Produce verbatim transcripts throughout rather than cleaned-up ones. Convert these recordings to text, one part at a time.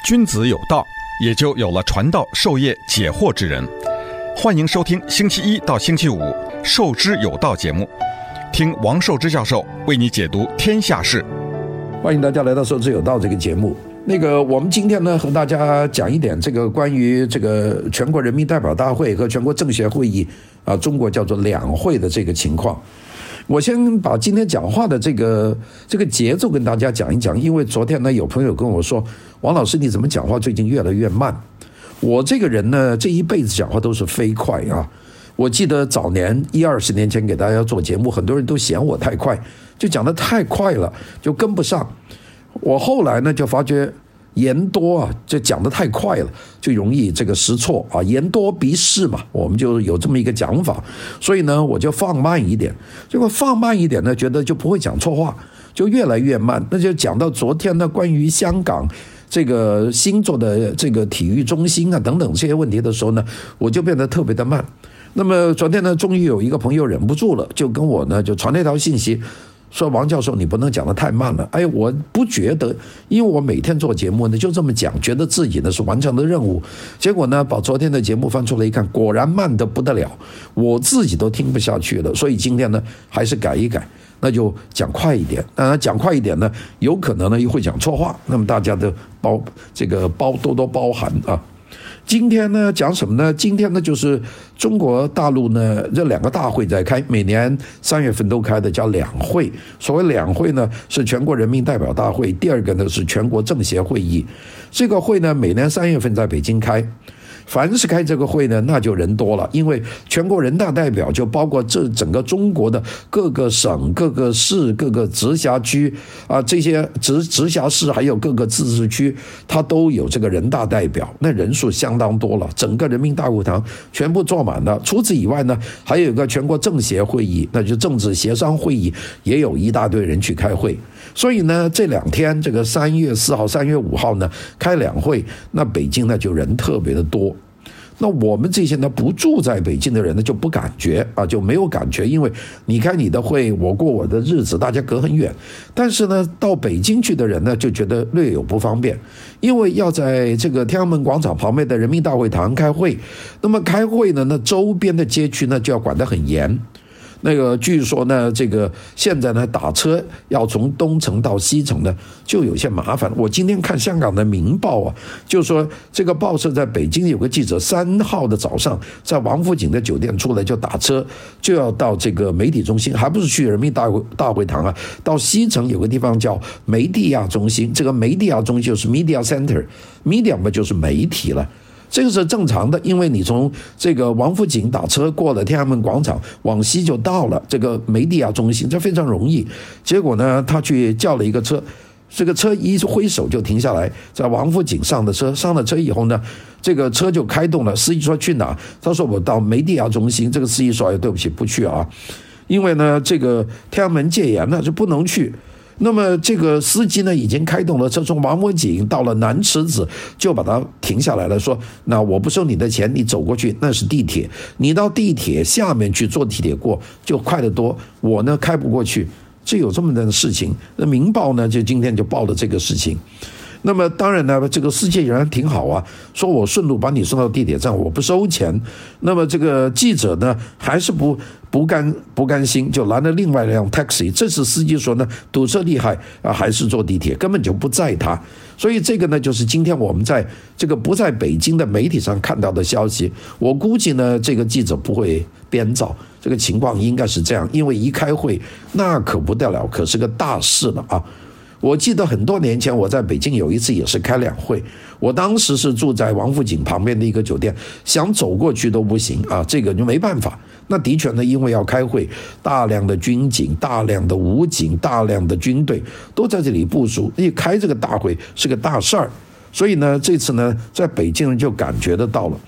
君子有道，也就有了传道授业解惑之人。欢迎收听星期一到星期五《授之有道》节目，听王寿之教授为你解读天下事。 欢迎大家来到《授之有道》这个节目。那个，我们今天呢和大家讲一点这个关于这个全国人民代表大会和全国政协会议啊，中国叫做两会的这个情况。我先把今天讲话的这个这个节奏跟大家讲一讲，因为昨天呢有朋友跟我说，王老师你怎么讲话最近越来越慢？我这个人呢这一辈子讲话都是飞快啊。我记得早年一二十年前给大家做节目，很多人都嫌我太快，就讲得太快了，就跟不上。我后来呢就发觉言多啊，就讲得太快了，就容易这个失错啊。言多必失嘛，我们就有这么一个讲法。所以呢，我就放慢一点。结果放慢一点呢，觉得就不会讲错话，就越来越慢。那就讲到昨天呢，关于香港这个新做的这个体育中心啊等等这些问题的时候呢，我就变得特别的慢。那么昨天呢，终于有一个朋友忍不住了，就跟我呢就传了一条信息。说王教授你不能讲得太慢了。哎，我不觉得，因为我每天做节目呢就这么讲，觉得自己呢是完成的任务。结果呢把昨天的节目翻出来一看，果然慢得不得了，我自己都听不下去了。所以今天呢还是改一改，那就讲快一点。当然讲快一点呢，有可能呢又会讲错话，那么大家的包这个包多多包涵啊。今天呢讲什么呢？今天呢就是中国大陆呢这两个大会在开，每年三月份都开的叫两会。所谓两会呢是全国人民代表大会，第二个呢是全国政协会议。这个会呢每年三月份在北京开。凡是开这个会呢，那就人多了，因为全国人大代表就包括这整个中国的各个省、各个市、各个直辖区啊，这些直直辖市还有各个自治区，它都有这个人大代表，那人数相当多了，整个人民大会堂全部坐满了。除此以外呢，还有一个全国政协会议，那就政治协商会议，也有一大堆人去开会。所以呢，这两天这个三月四号、三月五号呢开两会，那北京呢就人特别的多。那我们这些呢不住在北京的人呢就不感觉啊，就没有感觉，因为你开你的会，我过我的日子，大家隔很远。但是呢，到北京去的人呢就觉得略有不方便，因为要在这个天安门广场旁边的人民大会堂开会，那么开会呢，那周边的街区呢就要管得很严。那个据说呢，这个现在呢打车要从东城到西城呢就有些麻烦。我今天看香港的《明报》啊，就说这个报社在北京有个记者三号的早上在王府井的酒店出来就打车，就要到这个媒体中心，还不是去人民大会大会堂啊，到西城有个地方叫媒体亚中心，这个媒体亚中心就是 Media Center，Media 嘛就是媒体了。这个是正常的，因为你从这个王府井打车过了天安门广场往西就到了这个媒体亚中心，这非常容易。结果呢他去叫了一个车，这个车一挥手就停下来，在王府井上的车，上了车以后呢这个车就开动了。司机说去哪？他说我到媒体亚中心。这个司机说哎对不起不去啊，因为呢这个天安门戒严了，就不能去。那么这个司机呢已经开动了车，从王府井到了南池子就把它停下来了，说那我不收你的钱，你走过去那是地铁，你到地铁下面去坐地铁过就快得多，我呢开不过去。这有这么的事情。那明报呢就今天就报了这个事情。那么当然呢这个司机人挺好啊，说我顺路把你送到地铁站，我不收钱。那么这个记者呢还是不不甘不甘心，就拦了另外一辆 taxi。 这次司机说呢堵车厉害啊，还是坐地铁，根本就不载他。所以这个呢就是今天我们在这个不在北京的媒体上看到的消息。我估计呢这个记者不会编造，这个情况应该是这样，因为一开会那可不得了，可是个大事了啊。我记得很多年前我在北京有一次也是开两会，我当时是住在王府井旁边的一个酒店，想走过去都不行啊，这个就没办法。那的确呢，因为要开会，大量的军警、大量的武警、大量的军队都在这里部署，因为开这个大会是个大事儿，所以呢，这次呢，在北京人就感觉得到了。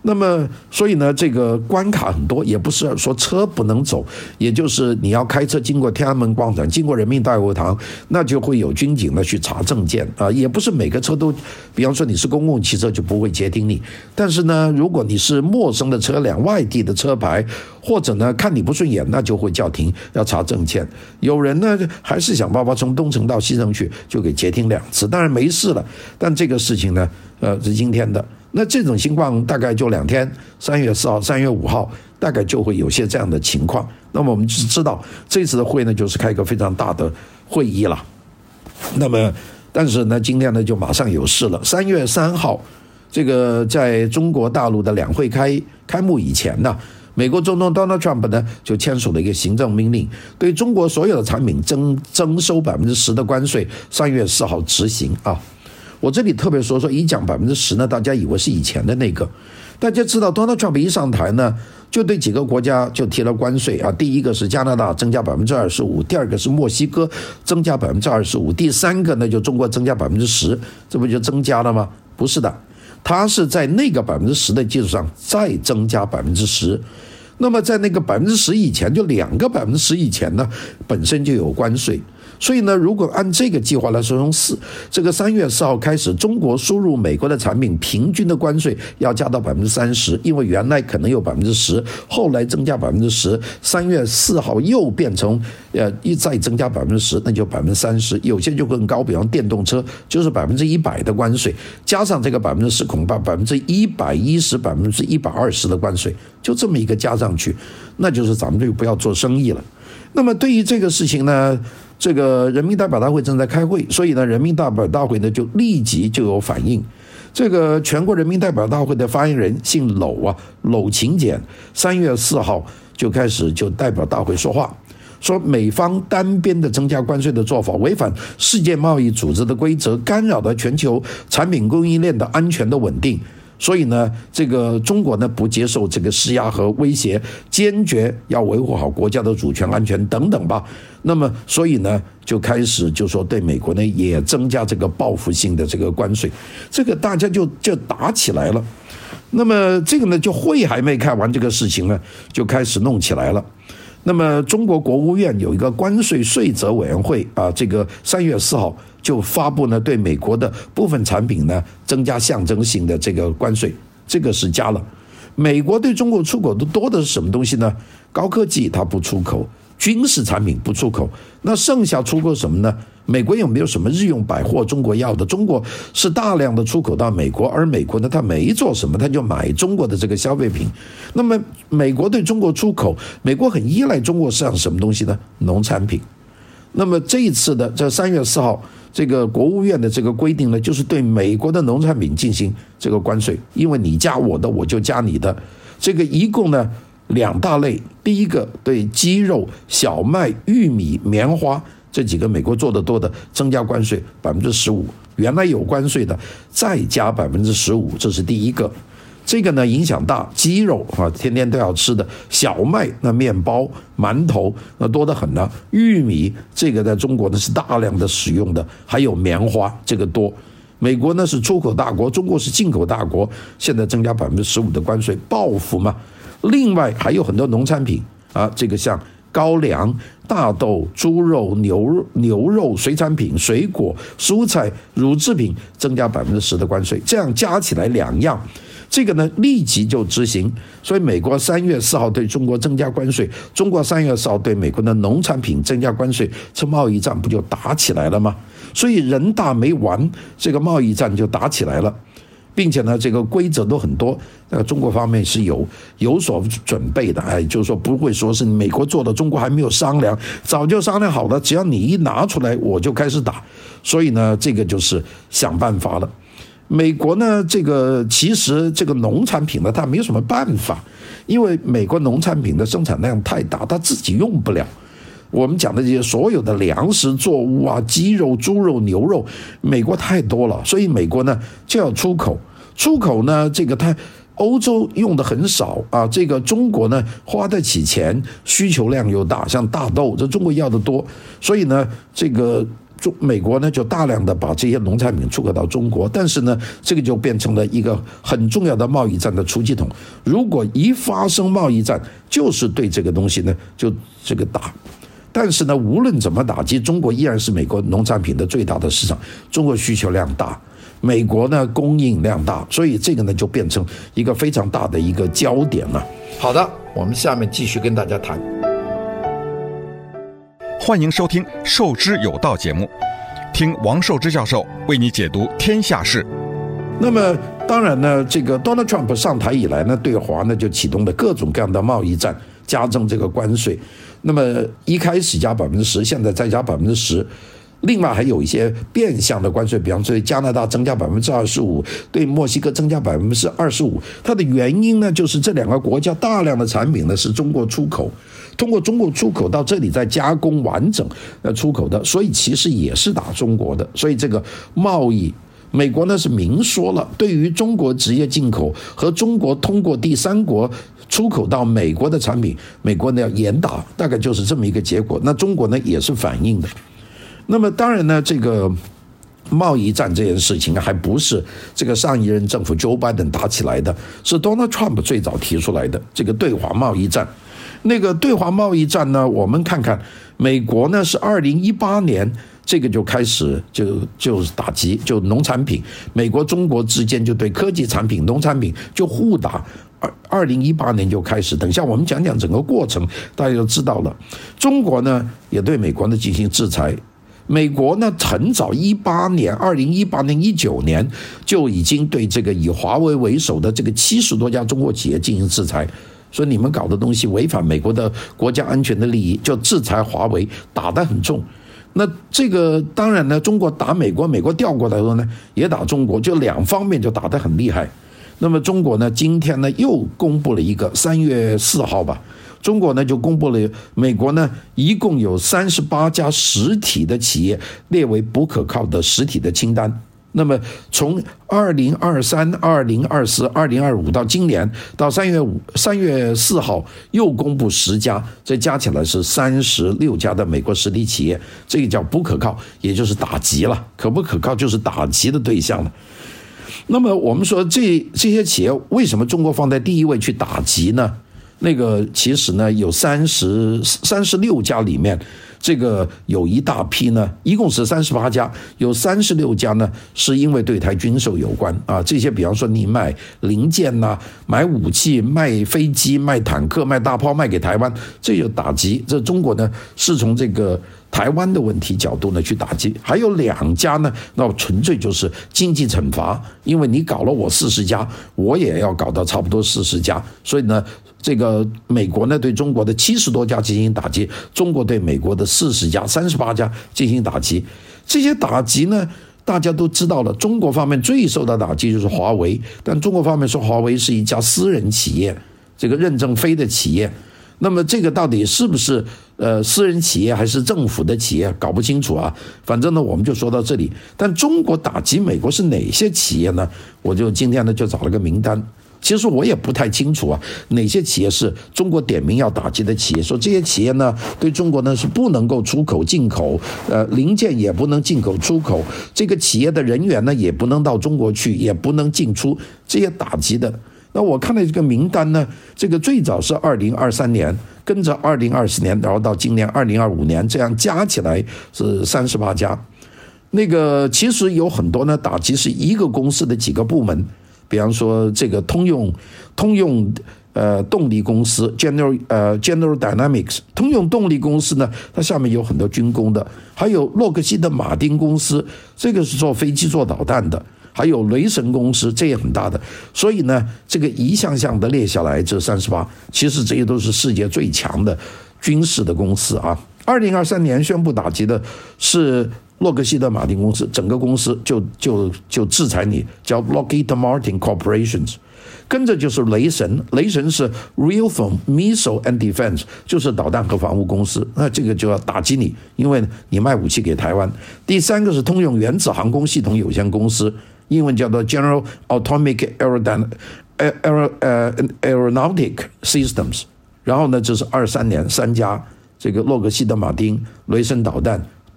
那么，所以呢，这个关卡很多，也不是说车不能走，也就是你要开车经过天安门广场，经过人民大会堂，那就会有军警呢去查证件啊，也不是每个车都，比方说你是公共汽车就不会截停你，但是呢，如果你是陌生的车辆、外地的车牌，或者呢看你不顺眼，那就会叫停，要查证件。有人呢还是想办法从东城到西城去，就给截停两次，当然没事了，但这个事情呢，呃，是今天的。那这种情况大概就两天，三月四号、三月五号，大概就会有些这样的情况。那么我们只知道这次的会呢，就是开一个非常大的会议了。那么，但是呢，今天呢就马上有事了。三月三号，这个在中国大陆的两会开开幕以前呢，美国总统 Donald Trump 呢就签署了一个行政命令，对中国所有的产品征征收百分之十的关税，三月四号执行啊。我这里特别说说，一讲百分之十呢，大家以为是以前的那个。大家知道 ，Donald Trump 一上台呢，就对几个国家就提了关税啊。第一个是加拿大增加百分之二十五，第二个是墨西哥增加百分之二十五，第三个呢就中国增加百分之十，这不就增加了吗？不是的，它是在那个百分之十的基础上再增加百分之十。那么在那个百分之十以前，就两个百分之十以前呢，本身就有关税。所以呢，如果按这个计划来说，从四这个三月四号开始，中国输入美国的产品平均的关税要加到百分之三十，因为原来可能有百分之十，后来增加百分之十，三月四号又变成呃一再增加百分之十，那就百分之三十，有些就更高，比方电动车就是百分之一百的关税，加上这个百分之十，恐怕百分之一百一十、百分之一百二十的关税，就这么一个加上去，那就是咱们就不要做生意了。那么对于这个事情呢，这个人民代表大会正在开会，所以呢，人民代表大会呢就立即就有反应。这个全国人民代表大会的发言人姓娄啊，娄勤俭，三月四号就开始就代表大会说话，说美方单边的增加关税的做法违反世界贸易组织的规则，干扰了全球产品供应链的安全的稳定。所以呢，这个中国呢不接受这个施压和威胁，坚决要维护好国家的主权安全等等吧。那么，所以呢就开始就说对美国呢也增加这个报复性的这个关税，这个大家就就打起来了。那么这个呢就会还没开完，这个事情呢就开始弄起来了。那么中国国务院有一个关税税则委员会啊，这个三月四号就发布呢对美国的部分产品呢增加象征性的这个关税，这个是加了。美国对中国出口的多的是什么东西呢？高科技它不出口，军事产品不出口，那剩下出口什么呢？美国有没有什么日用百货中国要的？中国是大量的出口到美国，而美国呢，它没做什么，它就买中国的这个消费品。那么美国对中国出口，美国很依赖中国市场什么东西呢？农产品。那么这一次的这三月四号，这个国务院的这个规定呢，就是对美国的农产品进行这个关税，因为你加我的，我就加你的。这个一共呢两大类，第一个对鸡肉、小麦、玉米、棉花这几个美国做的多的增加关税百分之十五，原来有关税的再加百分之十五，这是第一个。这个呢影响大，鸡肉啊天天都要吃的，小麦那面包、馒头那多得很呢，玉米这个在中国呢是大量的使用的，还有棉花这个多。美国呢是出口大国，中国是进口大国，现在增加百分之十五的关税，报复嘛。另外还有很多农产品啊，这个像高粱、大豆、猪肉、牛肉、牛肉、水产品、水果、蔬菜、乳制品增加百分之十的关税，这样加起来两样，这个呢立即就执行。所以美国三月四号对中国增加关税，中国三月四号对美国的农产品增加关税，这贸易战不就打起来了吗？所以人大没完，这个贸易战就打起来了。并且呢，这个规则都很多，呃，中国方面是有有所准备的，哎，就是说不会说是美国做的，中国还没有商量，早就商量好了，只要你一拿出来，我就开始打。所以呢，这个就是想办法了。美国呢，这个其实这个农产品呢，它没有什么办法，因为美国农产品的生产量太大，它自己用不了。我们讲的这些所有的粮食作物啊，鸡肉、猪肉、牛肉，美国太多了，所以美国呢就要出口。出口呢，这个它欧洲用的很少啊，这个中国呢花得起钱，需求量又大，像大豆，这中国要的多，所以呢，这个中美国呢就大量的把这些农产品出口到中国，但是呢，这个就变成了一个很重要的贸易战的出气筒。如果一发生贸易战，就是对这个东西呢就这个打。但是呢，无论怎么打击，中国依然是美国农产品的最大的市场。中国需求量大，美国呢供应量大，所以这个呢就变成一个非常大的一个焦点了。好的，我们下面继续跟大家谈。 欢迎收听《授之有道》节目，听王寿之教授为你解读天下事。 那么当然呢，这个 Donald Trump 上台以来呢，对华呢就启动了各种各样的贸易战，加征这个关税。那么一开始加百分之十，现在再加百分之十。另外还有一些变相的关税，比方说加拿大增加百分之二十五，对墨西哥增加百分之二十五。它的原因呢，就是这两个国家大量的产品呢是中国出口，通过中国出口到这里再加工完整呃出口的，所以其实也是打中国的。所以这个贸易，美国呢是明说了，对于中国直接进口和中国通过第三国出口到美国的产品，美国呢要严打，大概就是这么一个结果。那中国呢也是反应的。那么当然呢，这个贸易战这件事情还不是这个上一任政府 Joe Biden 打起来的，是 Donald Trump 最早提出来的这个对华贸易战。那个对华贸易战呢，我们看看美国呢是二零一八年这个就开始就就是打击，就农产品，美国中国之间就对科技产品、农产品就互打。二零一八年就开始，等一下我们讲讲整个过程，大家就知道了。中国呢也对美国呢进行制裁。美国呢，很早一八年、二零一八年、一九年就已经对这个以华为为首的这个七十多家中国企业进行制裁，说你们搞的东西违反美国的国家安全的利益，就制裁华为，打得很重。那这个当然呢，中国打美国，美国调过来的呢也打中国，就两方面就打得很厉害。那么中国呢，今天呢又公布了一个三月四号吧。中国呢就公布了，美国呢一共有三十八家实体的企业列为不可靠的实体的清单。那么从二零二三、二零二四、二零二五到今年到三月五、三月四号又公布十家，这加起来是三十六家的美国实体企业，这个叫不可靠，也就是打击了。可不可靠就是打击的对象了。那么我们说这这些企业为什么中国放在第一位去打击呢？那个其实呢，有三十三十六家里面，这个有一大批呢，一共是三十八家，有三十六家呢是因为对台军售有关啊。这些比方说你卖零件呐、啊、买武器、卖飞机、卖坦克、卖大炮卖给台湾，这就打击。这中国呢是从这个台湾的问题角度呢去打击。还有两家呢，那纯粹就是经济惩罚，因为你搞了我四十家，我也要搞到差不多四十家，所以呢。这个美国呢对中国的七十多家进行打击，中国对美国的四十家、三十八家进行打击。这些打击呢，大家都知道了。中国方面最受到打击就是华为，但中国方面说华为是一家私人企业，这个任正非的企业。那么这个到底是不是呃私人企业还是政府的企业，搞不清楚啊。反正呢，我们就说到这里。但中国打击美国是哪些企业呢？我就今天呢就找了个名单。其实我也不太清楚啊，哪些企业是中国点名要打击的企业？说这些企业呢，对中国呢是不能够出口进口，呃，零件也不能进口出口，这个企业的人员呢也不能到中国去，也不能进出，这些打击的。那我看了这个名单呢，这个最早是二零二三年，跟着二零二四年，然后到今年二零二五年，这样加起来是三十八家。那个其实有很多呢，打击是一个公司的几个部门。比方说这个通用通用呃动力公司 General 呃 General Dynamics 通用动力公司呢，它下面有很多军工的，还有洛克希德马丁公司，这个是做飞机做导弹的，还有雷神公司，这也很大的。所以呢，这个一项项的列下来，这三十八，其实这些都是世界最强的军事的公司啊。二零二三年宣布打击的是洛克希德马丁公司，整个公司就就就制裁你，叫 Lockheed Martin Corporations。跟着就是雷神，雷神是 Raytheon Missile and Defense， 就是导弹和防务公司，那这个就要打击你，因为你卖武器给台湾。第三个是通用原子航空系统有限公司，英文叫做 General Atomic Aeronautic Systems。然后呢，这是二三年三家，这个洛克希德马丁、雷神导弹、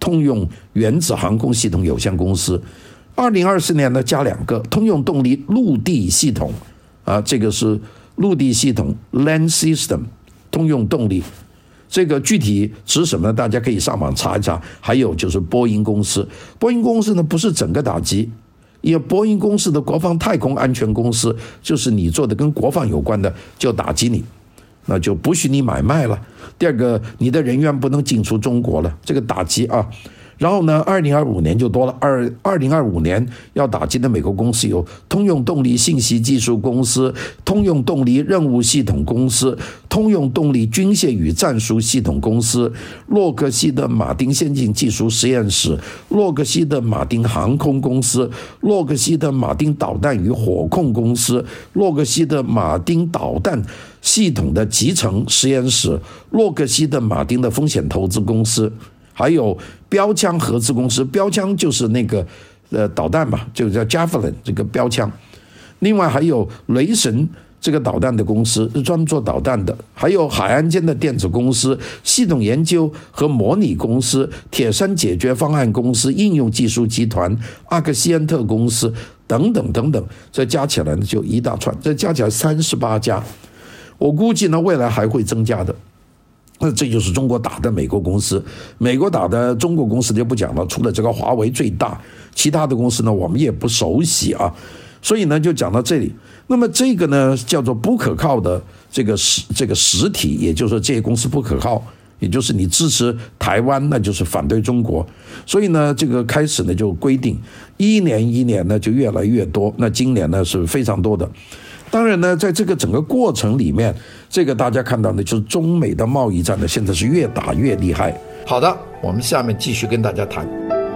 通用原子航空系统有限公司。二零二四年呢加两个通用动力陆地系统啊，这个是陆地系统 Land System 通用动力，这个具体指什么呢？大家可以上网查一查。还有就是波音公司，波音公司呢不是整个打击，因为波音公司的国防太空安全公司就是你做的跟国防有关的就打击你，那就不许你买卖了。第二个，你的人员不能进出中国了，这个打击啊。然后呢，二零二五年就多了，二二零二五年要打击的美国公司有通用动力信息技术公司、通用动力任务系统公司、通用动力军械与战术系统公司、洛克希德马丁先进技术实验室、洛克希德马丁航空公司、洛克希德马丁导弹与火控公司、洛克希德马丁导弹系统的集成实验室、洛克希德马丁的风险投资公司。还有标枪合资公司，标枪就是那个呃导弹嘛，就叫 Javelin 这个标枪。另外还有雷神这个导弹的公司，是专门做导弹的。还有海岸间的电子公司、系统研究和模拟公司、铁山解决方案公司、应用技术集团、阿克西恩特公司等等等等，这加起来呢就一大串，这加起来三十八家。我估计呢未来还会增加的。那这就是中国打的美国公司，美国打的中国公司就不讲了，除了这个华为最大，其他的公司呢我们也不熟悉啊，所以呢就讲到这里。那么这个呢叫做不可靠的这个实这个实体，也就是说这些公司不可靠，也就是你支持台湾，那就是反对中国。所以呢这个开始呢就规定一年一年呢就越来越多，那今年呢是非常多的。当然呢，在这个整个过程里面，这个大家看到的就是中美的贸易战呢，现在是越打越厉害。好的，我们下面继续跟大家谈。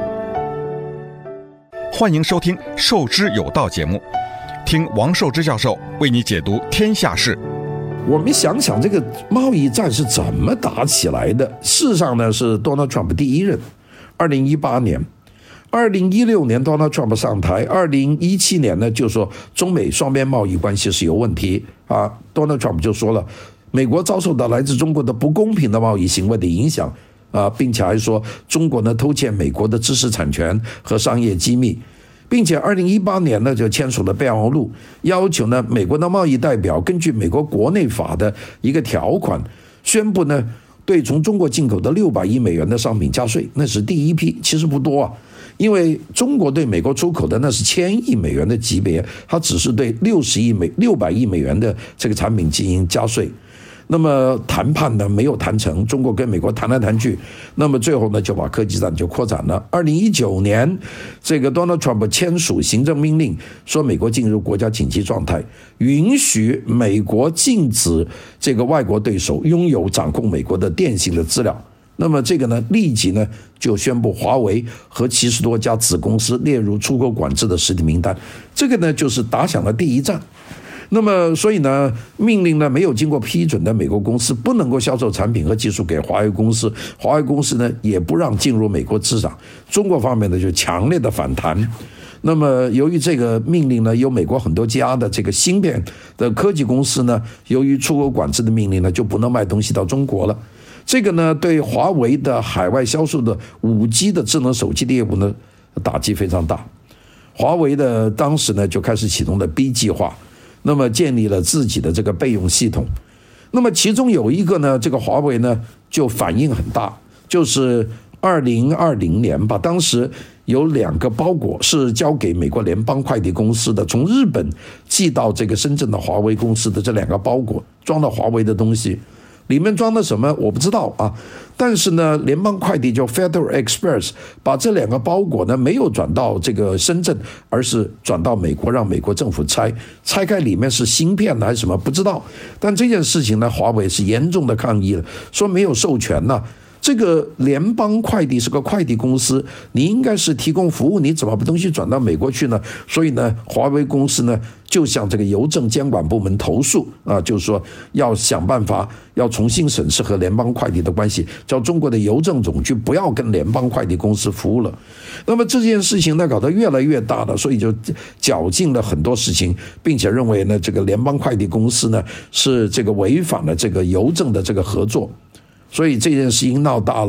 欢迎收听《授之有道》节目，听王寿之教授为你解读天下事。 我们想想这个贸易战是怎么打起来的？事实上呢，是 Donald Trump 第一任，二零一八年。二零一六年 Donald Trump 上台，二零一七年呢就说中美双边贸易关系是有问题啊。Donald Trump 就说了，美国遭受到来自中国的不公平的贸易行为的影响啊，并且还说中国呢偷窃美国的知识产权和商业机密，并且二零一八年呢就签署了备忘录，要求呢美国的贸易代表根据美国国内法的一个条款，宣布呢对从中国进口的六百亿美元的商品加税，那是第一批，其实不多啊。因为中国对美国出口的那是千亿美元的级别，它只是对六十亿美六百亿美元的这个产品进行加税。那么谈判呢没有谈成，中国跟美国谈来谈去，那么最后呢就把科技战就扩展了。二零一九年，这个 Donald Trump 签署行政命令，说美国进入国家紧急状态，允许美国禁止这个外国对手拥有掌控美国的电信的资料。那么这个呢，立即呢就宣布华为和七十多家子公司列入出口管制的实体名单。这个呢就是打响了第一战。那么所以呢，命令呢没有经过批准的美国公司不能够销售产品和技术给华为公司，华为公司呢也不让进入美国市场。中国方面呢就强烈的反弹。那么由于这个命令呢，有美国很多家的这个芯片的科技公司呢，由于出口管制的命令呢，就不能卖东西到中国了。这个呢，对华为的海外销售的 五 G 的智能手机的业务呢，打击非常大。华为的当时呢就开始启动了 B 计划，那么建立了自己的这个备用系统。那么其中有一个呢，这个华为呢就反应很大，就是二零二零年吧，当时有两个包裹是交给美国联邦快递公司的，从日本寄到这个深圳的华为公司的这两个包裹装了华为的东西。里面装的什么我不知道啊，但是呢，联邦快递叫 Federal Express 把这两个包裹呢没有转到这个深圳，而是转到美国，让美国政府拆，拆开里面是芯片还是什么不知道。但这件事情呢，华为是严重的抗议了，说没有授权呢、啊。这个联邦快递是个快递公司，你应该是提供服务，你怎么把东西转到美国去呢？所以呢，华为公司呢就向这个邮政监管部门投诉啊，就是说要想办法要重新审视和联邦快递的关系，叫中国的邮政总局不要跟联邦快递公司服务了。那么这件事情呢搞得越来越大了，所以就绞尽了很多事情，并且认为呢这个联邦快递公司呢是这个违反了这个邮政的这个合作。所以这件事情闹大了，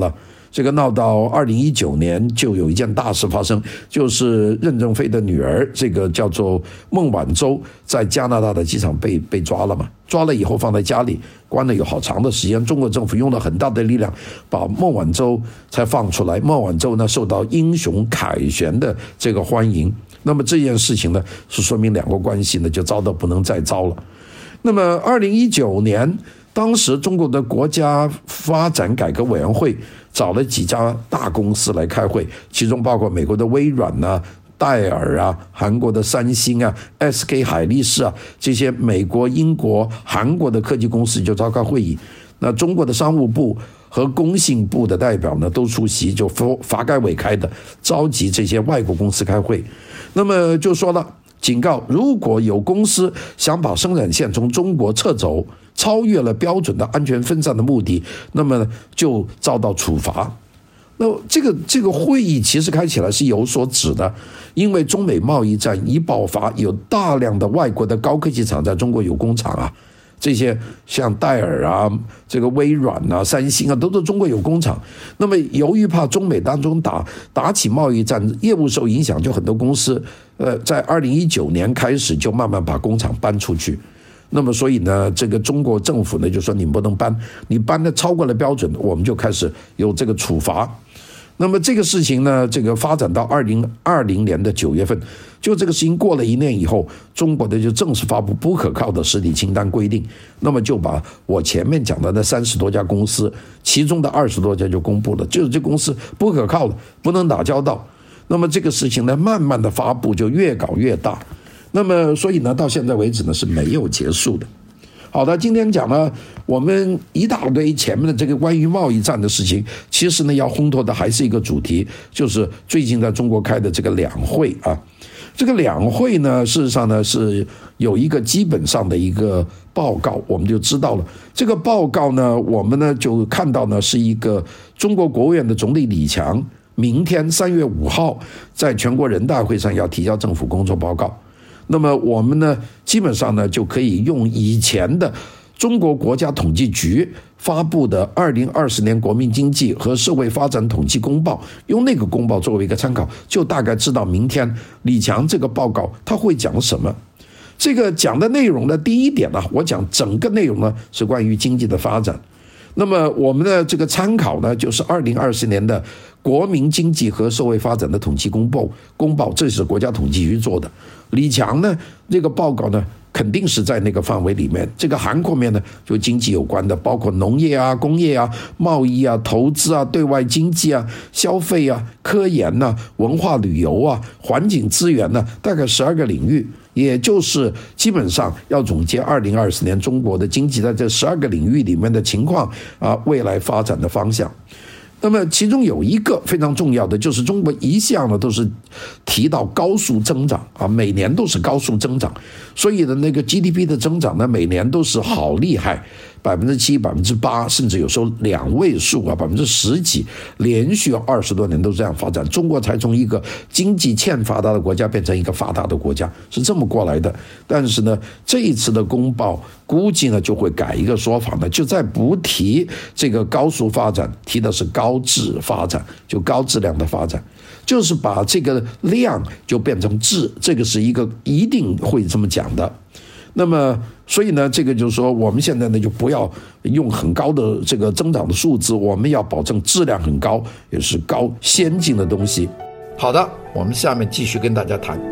这个闹到二零一九年，就有一件大事发生，就是任正非的女儿，这个叫做孟晚舟，在加拿大的机场被被抓了嘛。抓了以后放在家里关了有好长的时间，中国政府用了很大的力量把孟晚舟才放出来。孟晚舟呢受到英雄凯旋的这个欢迎，那么这件事情呢是说明两国关系呢就糟到不能再糟了。那么二零一九年，当时中国的国家发展改革委员会找了几家大公司来开会，其中包括美国的微软啊、戴尔啊、韩国的三星啊、S K 海力士啊，这些美国、英国、韩国的科技公司就召开会议。那中国的商务部和工信部的代表呢都出席，就发改委开的，召集这些外国公司开会。那么就说了，警告如果有公司想把生产线从中国撤走，超越了标准的安全分散的目的，那么就遭到处罚。那这个这个会议其实开起来是有所指的，因为中美贸易战一爆发，有大量的外国的高科技厂在中国有工厂啊，这些像戴尔啊、这个微软啊、三星啊，都是中国有工厂。那么由于怕中美当中打打起贸易战，业务受影响，就很多公司呃在二零一九年开始就慢慢把工厂搬出去。那么所以呢，这个中国政府呢就说你不能搬，你搬的超过了标准，我们就开始有这个处罚。那么这个事情呢，这个发展到二零二零年的九月份，就这个事情过了一年以后，中国的就正式发布不可靠的实体清单规定，那么就把我前面讲的那三十多家公司，其中的二十多家就公布了，就是这公司不可靠了，不能打交道。那么这个事情呢，慢慢的发布就越搞越大。那么所以呢，到现在为止呢是没有结束的。好的，今天讲了我们一大堆前面的这个关于贸易战的事情，其实呢要烘托的还是一个主题，就是最近在中国开的这个两会啊。这个两会呢，事实上呢是有一个基本上的一个报告，我们就知道了。这个报告呢，我们呢就看到呢是一个中国国务院的总理李强明天三月五号在全国人大会上要提交政府工作报告。那么我们呢，基本上呢就可以用以前的中国国家统计局发布的二零二零年国民经济和社会发展统计公报，用那个公报作为一个参考，就大概知道明天李强这个报告他会讲什么。这个讲的内容呢，第一点呢，我讲整个内容呢是关于经济的发展。那么我们的这个参考呢，就是二零二零年的国民经济和社会发展的统计公报，公报这是国家统计局做的。李强呢，这个报告呢，肯定是在那个范围里面，这个涵括面呢，就经济有关的，包括农业啊、工业啊、贸易啊、投资啊、对外经济啊、消费啊、科研呐、啊、文化旅游啊、环境资源呢、啊，大概十二个领域。也就是基本上要总结二零二四年中国的经济在这十二个领域里面的情况啊，未来发展的方向。那么其中有一个非常重要的，就是中国一向呢都是提到高速增长啊，每年都是高速增长，所以的那个 G D P 的增长呢，每年都是好厉害，百分之七、百分之八，甚至有时候两位数啊，百分之十几，连续二十多年都这样发展，中国才从一个经济欠发达的国家变成一个发达的国家，是这么过来的。但是呢，这一次的公报估计呢就会改一个说法呢，就再不提这个高速发展，提的是高质发展，就高质量的发展，就是把这个量就变成质，这个是一个一定会这么讲的。那么所以呢，这个就是说我们现在呢就不要用很高的这个增长的数字，我们要保证质量很高，也是高先进的东西。好的，我们下面继续跟大家谈。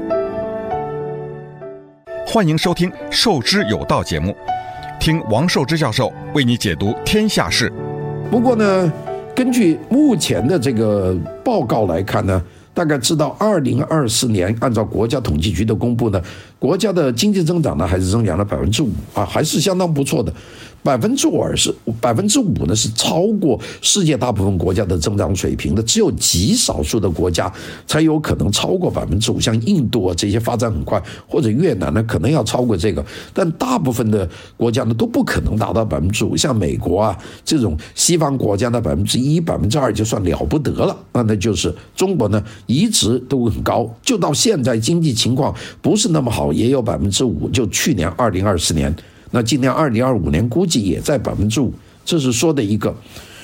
欢迎收听《授之有道》节目，听王寿之教授为你解读天下事。 不过呢，根据目前的这个报告来看呢，大概知道二零二四年按照国家统计局的公布呢，国家的经济增长呢还是增长了百分之五啊，还是相当不错的。百分之五是百分之五呢，是超过世界大部分国家的增长水平的，只有极少数的国家才有可能超过百分之五，像印度啊这些发展很快，或者越南呢可能要超过这个，但大部分的国家呢都不可能达到百分之五。像美国啊这种西方国家的百分之一、百分之二就算了不得了，那那就是中国呢一直都很高，就到现在经济情况不是那么好，也有百分之五，就去年二零二四年。那今年二零二五年估计也在百分之五，这是说的一个。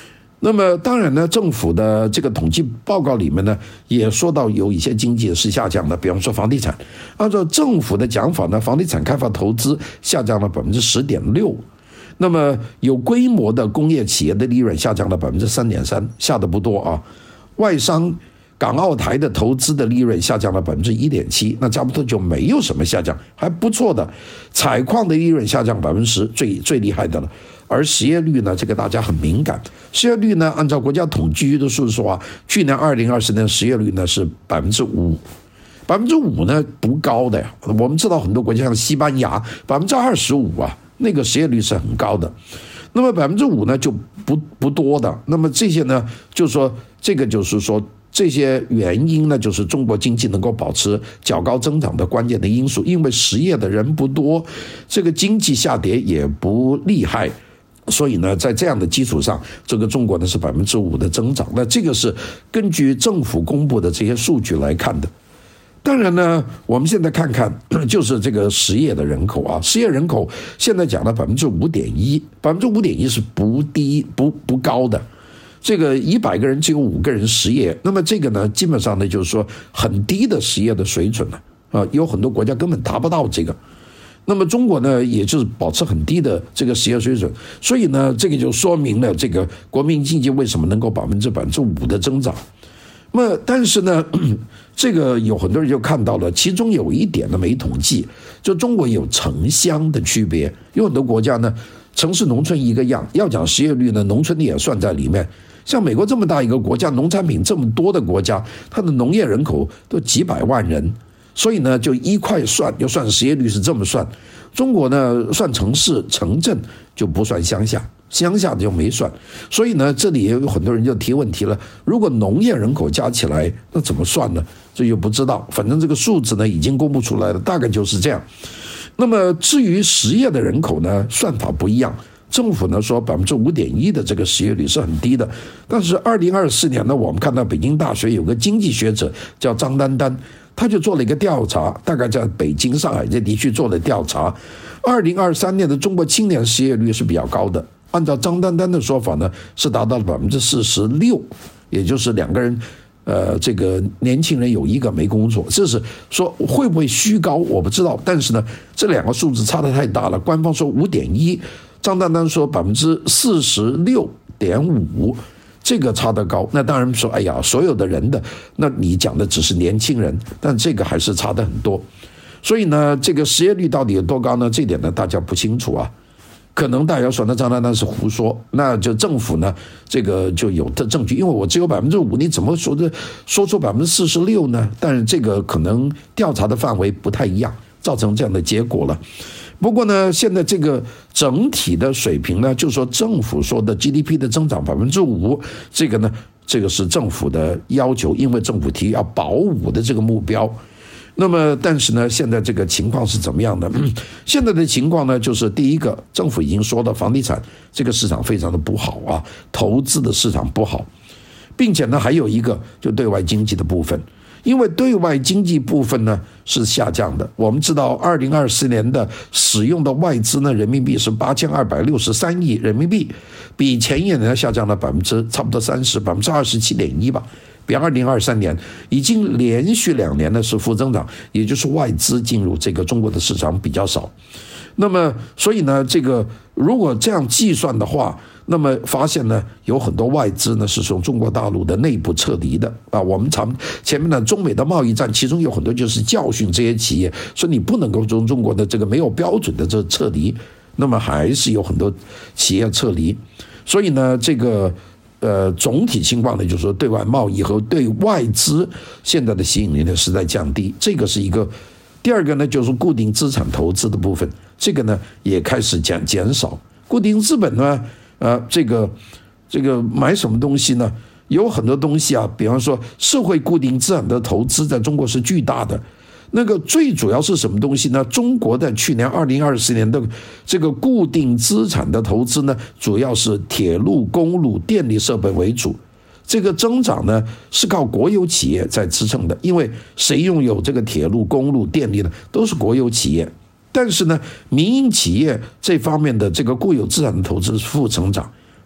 那么当然呢，政府的这个统计报告里面呢，也说到有一些经济是下降的，比方说房地产，按照政府的讲法呢，房地产开发投资下降了百分之十点六。那么有规模的工业企业的利润下降了百分之三点三，下的不多啊。外商港澳台的投资的利润下降了百分之一点七，那加不多就没有什么下降，还不错的。采矿的利润下降百分之十，最最厉害的了。而失业率呢，这个大家很敏感。失业率呢，按照国家统计局的数字说啊，去年二零二四年失业率呢是百分之五。百分之五呢不高的呀，我们知道很多国家像西班牙百分之二十五啊，那个失业率是很高的。那么百分之五呢就不不多的。那么这些呢，就是说这个就是说这些原因呢，就是中国经济能够保持较高增长的关键的因素。因为失业的人不多，这个经济下跌也不厉害。所以呢，在这样的基础上，这个中国呢是百分之五的增长。那这个是根据政府公布的这些数据来看的。当然呢，我们现在看看，就是这个失业的人口啊，失业人口现在讲了百分之五点一，百分之五点一是不低不不高的，这个一百个人只有五个人失业，那么这个呢，基本上呢就是说很低的失业的水准了啊，有很多国家根本达不到这个。那么中国呢，也就是保持很低的这个失业水准，所以呢，这个就说明了这个国民经济为什么能够百分之百分之五的增长。那么，但是呢，这个有很多人就看到了，其中有一点呢没统计，就中国有城乡的区别，有很多国家呢，城市农村一个样。要讲失业率呢，农村也算在里面。像美国这么大一个国家，农产品这么多的国家，它的农业人口都几百万人，所以呢，就一块算，就算失业率是这么算。中国呢，算城市城镇就不算乡下。乡下就没算，所以呢，这里也有很多人就提问题了。如果农业人口加起来，那怎么算呢？这就不知道。反正这个数字呢已经公布出来了，大概就是这样。那么至于失业的人口呢，算法不一样。政府呢说百分之五点一的这个失业率是很低的，但是二零二四年呢，我们看到北京大学有个经济学者叫张丹丹，他就做了一个调查，大概在北京、上海这地区做了调查。二零二三年的中国青年失业率是比较高的。按照张丹丹的说法呢，是达到了百分之四十六，也就是两个人，呃，这个年轻人有一个没工作。这是说会不会虚高，我不知道。但是呢，这两个数字差得太大了。官方说五点一，张丹丹说百分之四十六点五，这个差得高。那当然说，哎呀，所有的人的，那你讲的只是年轻人，但这个还是差得很多。所以呢，这个失业率到底有多高呢？这点呢，大家不清楚啊。可能大家说那张丹丹是胡说，那就政府呢这个就有的证据，因为我只有百分之五，你怎么说的说出百分之四十六呢？但是这个可能调查的范围不太一样，造成这样的结果了。不过呢，现在这个整体的水平呢，就说政府说的 G D P 的增长百分之五，这个呢，这个是政府的要求，因为政府提要保五的这个目标。那么，但是呢，现在这个情况是怎么样的？嗯、现在的情况呢，就是第一个，政府已经说了，房地产这个市场非常的不好啊，投资的市场不好，并且呢，还有一个就对外经济的部分，因为对外经济部分呢是下降的。我们知道，二零二四年的使用的外资呢，人民币是八千二百六十三亿人民币，比前一年下降了百分之差不多三十，百分之二十七点一吧。比二零二三年已经连续两年呢是负增长，也就是外资进入这个中国的市场比较少。那么，所以呢，这个如果这样计算的话，那么发现呢，有很多外资呢是从中国大陆的内部撤离的啊。我们常前面的中美的贸易战，其中有很多就是教训这些企业，说你不能够从中国的这个没有标准的这撤离，那么还是有很多企业撤离。所以呢，这个。呃，总体情况呢，就是说对外贸易和对外资现在的吸引力呢是在降低，这个是一个。第二个呢，就是固定资产投资的部分，这个呢也开始减减少。固定资本呢，呃，这个这个买什么东西呢？有很多东西啊，比方说社会固定资产的投资在中国是巨大的。那个最主要是什么东西呢？中国的去年二零二四年的这个固定资产的投资呢，主要是铁路、公路、电力设备为主。这个增长呢是靠国有企业在支撑的，因为谁拥有这个铁路、公路、电力呢？都是国有企业。但是呢，民营企业这方面的这个固有资产的投资是负成长。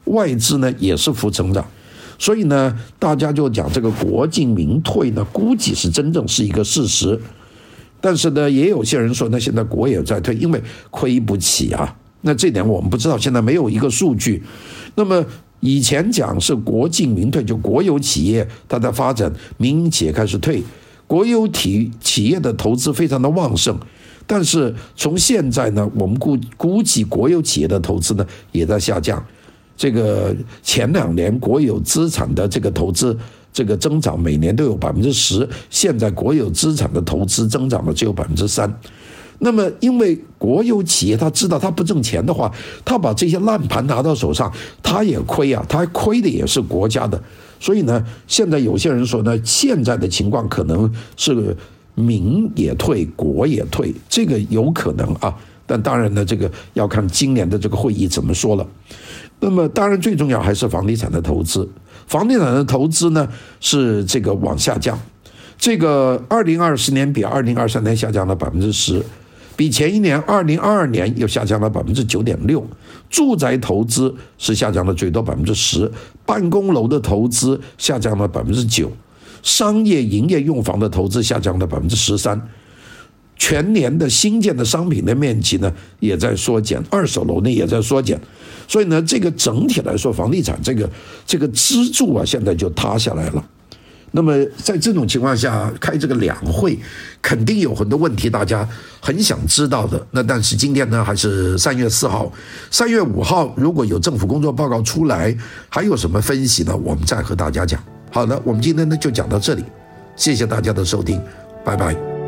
外资呢也是负成长，所以呢，大家就讲这个国进民退呢，估计是真正是一个事实。但是呢，也有些人说呢，现在国也在退，因为亏不起啊。那这点我们不知道，现在没有一个数据。那么以前讲是国进民退，就国有企业它在发展，民营企业开始退，国有体企业的投资非常的旺盛。但是从现在呢，我们估估计国有企业的投资呢也在下降。这个前两年国有资产的这个投资这个增长每年都有百分之十，现在国有资产的投资增长了只有百分之三。那么因为国有企业他知道他不挣钱的话，他把这些烂盘拿到手上，他也亏啊，他亏的也是国家的。所以呢，现在有些人说呢，现在的情况可能是民也退，国也退，这个有可能啊。但当然呢，这个要看今年的这个会议怎么说了。那么当然最重要还是房地产的投资，房地产的投资呢是这个往下降，这个二零二四年比二零二三年下降了百分之十，比前一年二零二二年又下降了百分之九点六。住宅投资是下降了最多百分之十，办公楼的投资下降了百分之九，商业营业用房的投资下降了百分之十三。全年的新建的商品的面积呢也在缩减，二手楼呢也在缩减，所以呢，这个整体来说，房地产这个这个支柱啊，现在就塌下来了。那么在这种情况下开这个两会，肯定有很多问题大家很想知道的。那但是今天呢还是三月四号，三月五号如果有政府工作报告出来，还有什么分析呢？我们再和大家讲。好的，我们今天呢就讲到这里，谢谢大家的收听，拜拜。